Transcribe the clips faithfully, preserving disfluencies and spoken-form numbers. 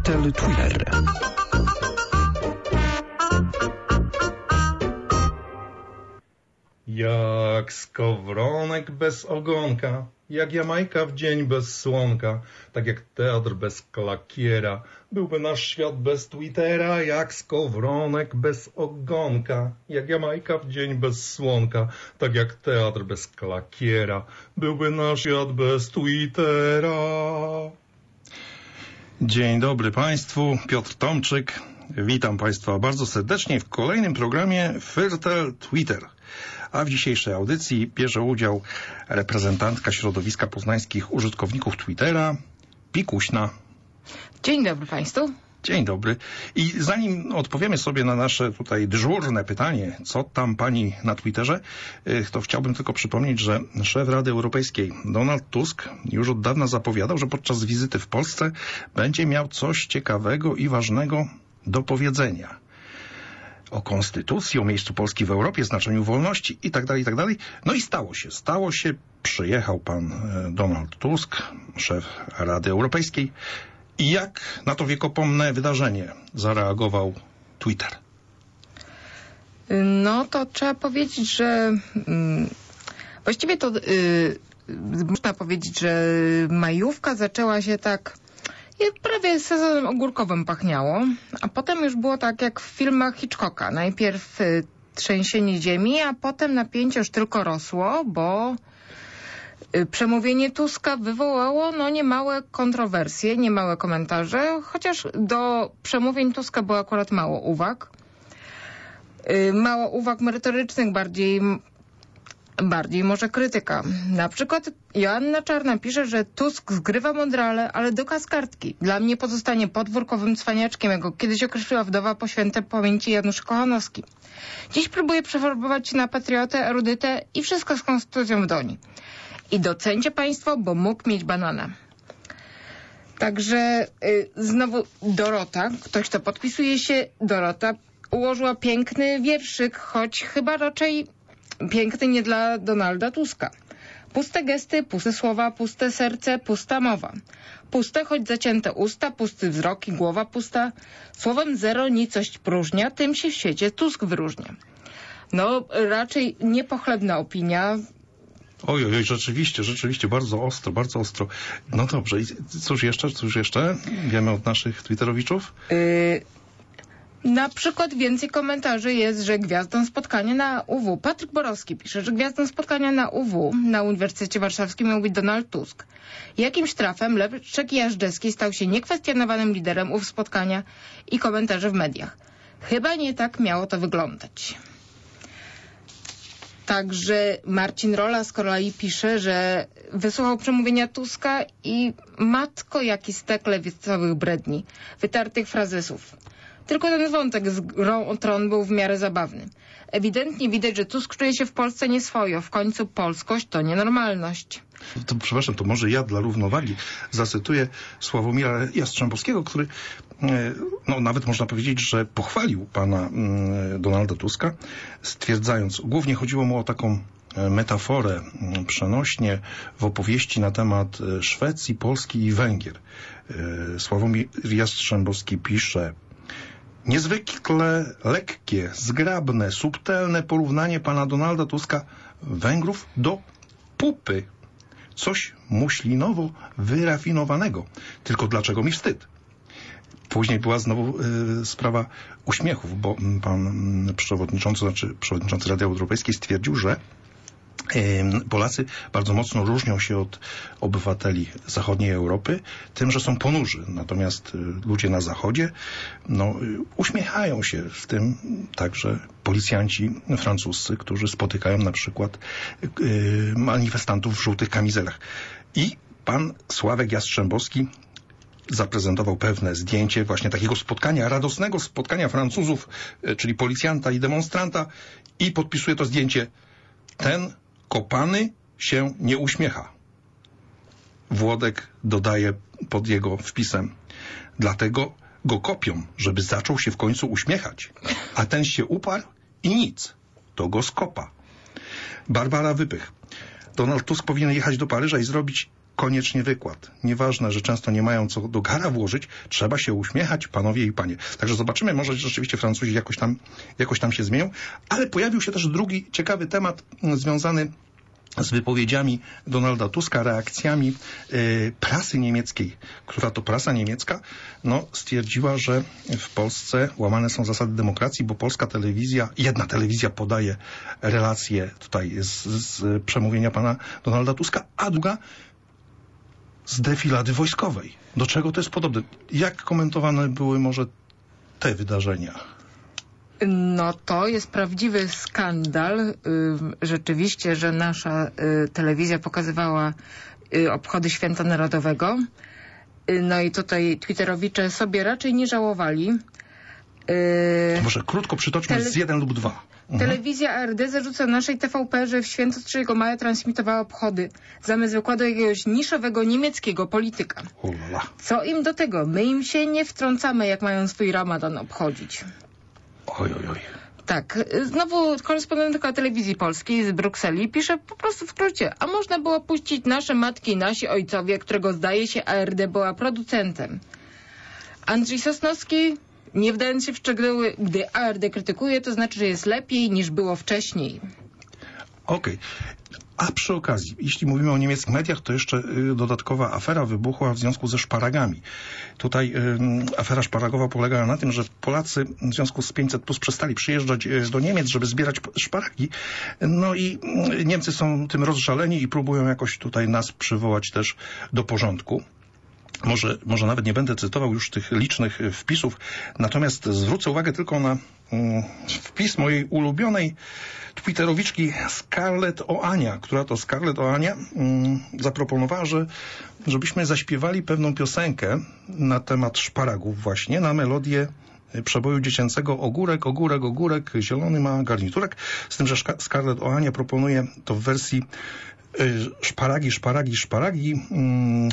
Portal Twitter. Jak skowronek bez ogonka, jak Jamajka w dzień bez słonka, tak jak teatr bez klakiera, byłby nasz świat bez Twittera. Jak skowronek bez ogonka, jak Jamajka w dzień bez słonka, tak jak teatr bez klakiera, byłby nasz świat bez Twittera. Dzień dobry Państwu, Piotr Tomczyk. Witam Państwa bardzo serdecznie w kolejnym programie Portal Twitter. A w dzisiejszej audycji bierze udział reprezentantka środowiska poznańskich użytkowników Twittera, Pikuśna. Dzień dobry Państwu. Dzień dobry. I zanim odpowiemy sobie na nasze tutaj dyżurne pytanie, co tam pani na Twitterze, to chciałbym tylko przypomnieć, że szef Rady Europejskiej Donald Tusk już od dawna zapowiadał, że podczas wizyty w Polsce będzie miał coś ciekawego i ważnego do powiedzenia. O konstytucji, o miejscu Polski w Europie, znaczeniu wolności i tak dalej, i tak dalej. No i stało się, stało się. Przyjechał pan Donald Tusk, szef Rady Europejskiej. I jak na to wiekopomne wydarzenie zareagował Twitter? No to trzeba powiedzieć, że mm, właściwie to y, można powiedzieć, że majówka zaczęła się tak prawie sezonem ogórkowym pachniało, a potem już było tak jak w filmach Hitchcocka. Najpierw y, trzęsienie ziemi, a potem napięcie już tylko rosło, bo y, przemówienie Tuska wywołało no niemałe kontrowersje, niemałe komentarze, chociaż do przemówień Tuska było akurat mało uwag. Y, mało uwag merytorycznych, bardziej Bardziej może krytyka. Na przykład Joanna Czarna pisze, że Tusk zgrywa mądrale, ale do kaskardki. Dla mnie pozostanie podwórkowym cwaniaczkiem, jak go kiedyś określiła wdowa po świętej pamięci Janusz Kochanowski. Dziś próbuje przefarbować się na patriotę, erudytę i wszystko z konstytucją w dłoni. I docencie państwo, bo mógł mieć banana. Także y, znowu Dorota, ktoś to podpisuje się, Dorota ułożyła piękny wierszyk, choć chyba raczej piękny nie dla Donalda Tuska. Puste gesty, puste słowa, puste serce, pusta mowa. Puste, choć zacięte usta, pusty wzrok i głowa pusta. Słowem zero nicość próżnia, tym się w świecie Tusk wyróżnia. No, raczej niepochlebna opinia. Oj, oj, oj, rzeczywiście, rzeczywiście, bardzo ostro, bardzo ostro. No dobrze, i cóż jeszcze, cóż jeszcze wiemy od naszych twitterowiczów? Yy... Na przykład więcej komentarzy jest, że gwiazdą spotkania na U W. Patryk Borowski pisze, że gwiazdą spotkania na U W na Uniwersytecie Warszawskim miał być Donald Tusk. Jakimś trafem Leszek Jażdżewski stał się niekwestionowanym liderem U W spotkania i komentarzy w mediach. Chyba nie tak miało to wyglądać. Także Marcin Rola z kolei pisze, że wysłuchał przemówienia Tuska i matko jaki stek lewicowych bredni, wytartych frazesów. Tylko ten wątek z grą o tron był w miarę zabawny. Ewidentnie widać, że Tusk czuje się w Polsce nieswojo. W końcu polskość to nienormalność. To, przepraszam, to może ja dla równowagi zacytuję Sławomira Jastrzębowskiego, który, no nawet można powiedzieć, że pochwalił pana Donalda Tuska, stwierdzając, głównie chodziło mu o taką metaforę przenośnie w opowieści na temat Szwecji, Polski i Węgier. Sławomir Jastrzębowski pisze: niezwykle lekkie, zgrabne, subtelne porównanie pana Donalda Tuska Węgrów do pupy. Coś muślinowo wyrafinowanego. Tylko dlaczego mi wstyd? Później była znowu y, sprawa uśmiechów, bo pan przewodniczący, znaczy przewodniczący Rady Europejskiej stwierdził, że Polacy bardzo mocno różnią się od obywateli zachodniej Europy tym, że są ponurzy. Natomiast ludzie na zachodzie no, uśmiechają się, w tym także policjanci francuscy, którzy spotykają na przykład yy, manifestantów w żółtych kamizelach. I pan Sławek Jastrzębowski zaprezentował pewne zdjęcie właśnie takiego spotkania, radosnego spotkania Francuzów, czyli policjanta i demonstranta, i podpisuje to zdjęcie: ten kopany się nie uśmiecha. Włodek dodaje pod jego wpisem: dlatego go kopią, żeby zaczął się w końcu uśmiechać. A ten się uparł i nic. To go skopa. Barbara Wypych. Donald Tusk powinien jechać do Paryża i zrobić koniecznie wykład. Nieważne, że często nie mają co do gara włożyć, trzeba się uśmiechać, panowie i panie. Także zobaczymy, może rzeczywiście Francuzi jakoś tam, jakoś tam się zmienią. Ale pojawił się też drugi ciekawy temat związany z wypowiedziami Donalda Tuska, reakcjami y, prasy niemieckiej, która to prasa niemiecka no, stwierdziła, że w Polsce łamane są zasady demokracji, bo polska telewizja, jedna telewizja podaje relacje tutaj z, z przemówienia pana Donalda Tuska, a druga z defilady wojskowej. Do czego to jest podobne? Jak komentowane były może te wydarzenia? No to jest prawdziwy skandal. Y, rzeczywiście, że nasza y, telewizja pokazywała y, obchody Święta Narodowego. Y, no i tutaj twitterowicze sobie raczej nie żałowali. Y, Może krótko przytoczmy tele... z jeden lub dwa. Mhm. Telewizja A R D zarzuca naszej T V P, że w święto trzeciego maja transmitowała obchody zamiast wykładu jakiegoś niszowego niemieckiego polityka. Ulala. Co im do tego? My im się nie wtrącamy, jak mają swój ramadan obchodzić. Oj, oj, oj. Tak, znowu korespondentka telewizji polskiej z Brukseli pisze po prostu w skrócie, a można było puścić nasze matki i nasi ojcowie, którego zdaje się A R D była producentem. Andrzej Sosnowski, nie wdając się w szczegóły, gdy A R D krytykuje, to znaczy, że jest lepiej niż było wcześniej. Okej. Okay. A przy okazji, jeśli mówimy o niemieckich mediach, to jeszcze y, dodatkowa afera wybuchła w związku ze szparagami. Tutaj y, afera szparagowa polegała na tym, że Polacy w związku z pięćset plus przestali przyjeżdżać y, do Niemiec, żeby zbierać szparagi. No i y, Niemcy są tym rozżaleni i próbują jakoś tutaj nas przywołać też do porządku. Może, może nawet nie będę cytował już tych licznych wpisów, natomiast zwrócę uwagę tylko na mm, wpis mojej ulubionej twitterowiczki Scarlett Oania, która to Scarlett Oania mm, zaproponowała, że żebyśmy zaśpiewali pewną piosenkę na temat szparagów właśnie, na melodię przeboju dziecięcego Ogórek, ogórek, ogórek, zielony ma garniturek. Z tym, że Scarlett Oania proponuje to w wersji y, szparagi, szparagi, szparagi, mm,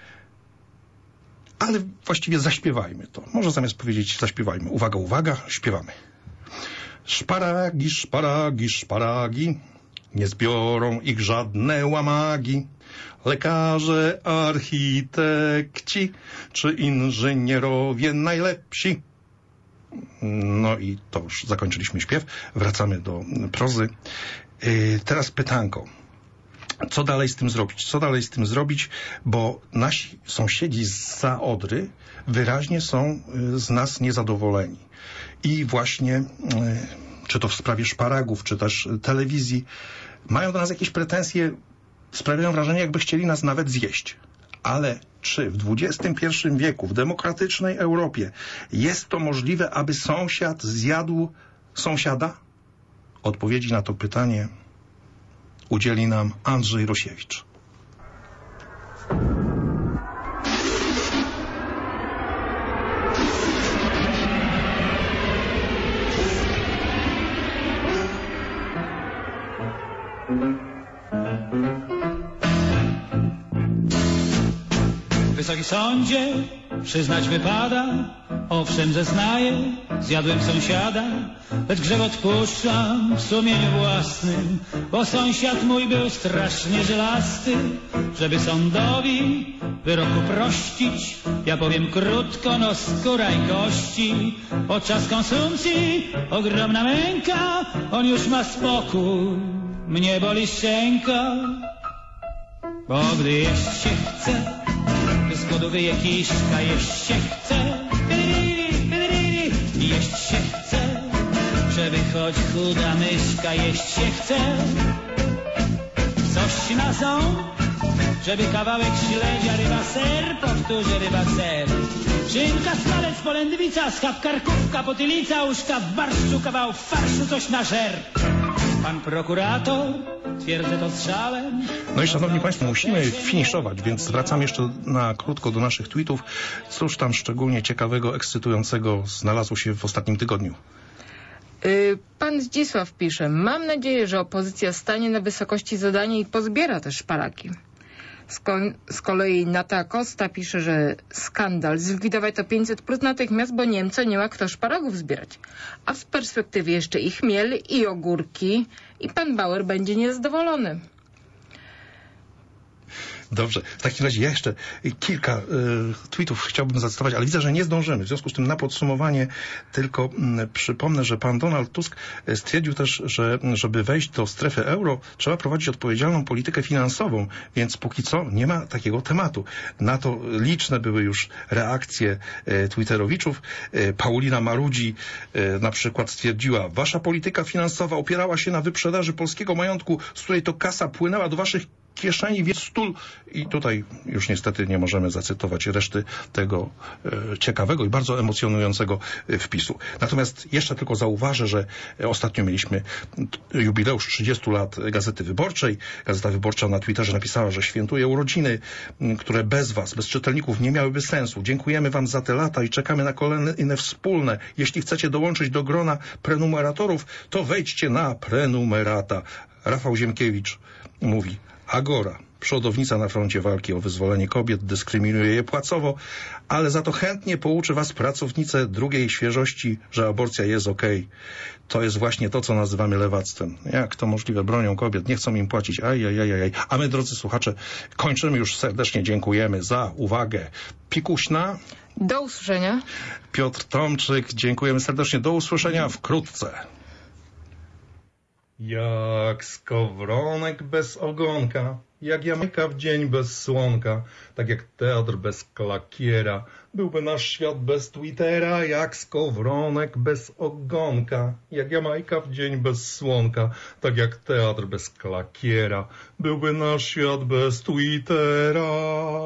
ale właściwie zaśpiewajmy to. Może zamiast powiedzieć zaśpiewajmy. Uwaga, uwaga, śpiewamy. Szparagi, szparagi, szparagi, nie zbiorą ich żadne łamagi. Lekarze, architekci, czy inżynierowie najlepsi. No i to już zakończyliśmy śpiew. Wracamy do prozy. Yy, teraz pytanko. Co dalej z tym zrobić? Co dalej z tym zrobić? Bo nasi sąsiedzi zza Odry wyraźnie są z nas niezadowoleni. I właśnie, czy to w sprawie szparagów, czy też telewizji, mają do nas jakieś pretensje, sprawiają wrażenie, jakby chcieli nas nawet zjeść. Ale czy w dwudziestym pierwszym wieku, w demokratycznej Europie, jest to możliwe, aby sąsiad zjadł sąsiada? Odpowiedzi na to pytanie udzieli nam Andrzej Rosiewicz. Wysoki sądzie, przyznać wypada, owszem zeznaję, zjadłem sąsiada, lecz grzech odpuszczam w sumieniu własnym, bo sąsiad mój był strasznie żelasty. Żeby sądowi wyroku prościć, ja powiem krótko, no skóra i kości. Podczas konsumpcji ogromna męka, on już ma spokój, mnie boli szczęka. Bo gdy jeść się chce, z głodu wyje kiszka, jeść się chce, jeść się chce, żeby choć chuda myszka, jeść się chce. Coś na ząb, żeby kawałek śledzia, ryba ser, powtórzę ryba ser. Szynka, smalec, polędwica, schab, karkówka, potylica, uszka w barszczu, kawał w farszu, coś na żer. Pan prokurator, twierdzę to strzałem. No i szanowni państwo, musimy finiszować, więc wracam jeszcze na krótko do naszych tweetów. Cóż tam szczególnie ciekawego, ekscytującego znalazło się w ostatnim tygodniu? Pan Zdzisław pisze, mam nadzieję, że opozycja stanie na wysokości zadania i pozbiera też szparagi. Z, ko- z kolei Nata Costa pisze, że skandal, zlikwidować to pięćset plus natychmiast, bo Niemcy nie ma kto szparagów zbierać. A w perspektywie jeszcze i chmiel, i ogórki, i pan Bauer będzie niezadowolony. Dobrze, w takim razie ja jeszcze kilka y, tweetów chciałbym zacytować, ale widzę, że nie zdążymy. W związku z tym na podsumowanie tylko y, przypomnę, że pan Donald Tusk stwierdził też, że żeby wejść do strefy euro, trzeba prowadzić odpowiedzialną politykę finansową, więc póki co nie ma takiego tematu. Na to liczne były już reakcje y, twitterowiczów. Y, Paulina Marudzi y, na przykład stwierdziła, wasza polityka finansowa opierała się na wyprzedaży polskiego majątku, z której to kasa płynęła do waszych kieszeni, więc stul. I tutaj już niestety nie możemy zacytować reszty tego e, ciekawego i bardzo emocjonującego e, wpisu. Natomiast jeszcze tylko zauważę, że ostatnio mieliśmy jubileusz trzydziestu lat Gazety Wyborczej. Gazeta Wyborcza na Twitterze napisała, że świętuje urodziny, m, które bez was, bez czytelników nie miałyby sensu. Dziękujemy wam za te lata i czekamy na kolejne wspólne. Jeśli chcecie dołączyć do grona prenumeratorów, to wejdźcie na prenumerata. Rafał Ziemkiewicz mówi, Agora, przodownica na froncie walki o wyzwolenie kobiet, dyskryminuje je płacowo, ale za to chętnie pouczy was pracownice drugiej świeżości, że aborcja jest okej. Okay. To jest właśnie to, co nazywamy lewactwem. Jak to możliwe? Bronią kobiet, nie chcą im płacić. Ajajajaj. A my, drodzy słuchacze, kończymy już. Serdecznie dziękujemy za uwagę. Pikuśna. Do usłyszenia. Piotr Tomczyk, dziękujemy serdecznie. Do usłyszenia wkrótce. Jak skowronek bez ogonka, jak Jamajka w dzień bez słonka, tak jak teatr bez klakiera, byłby nasz świat bez Twittera, jak skowronek bez ogonka, jak Jamajka w dzień bez słonka, tak jak teatr bez klakiera, byłby nasz świat bez Twittera.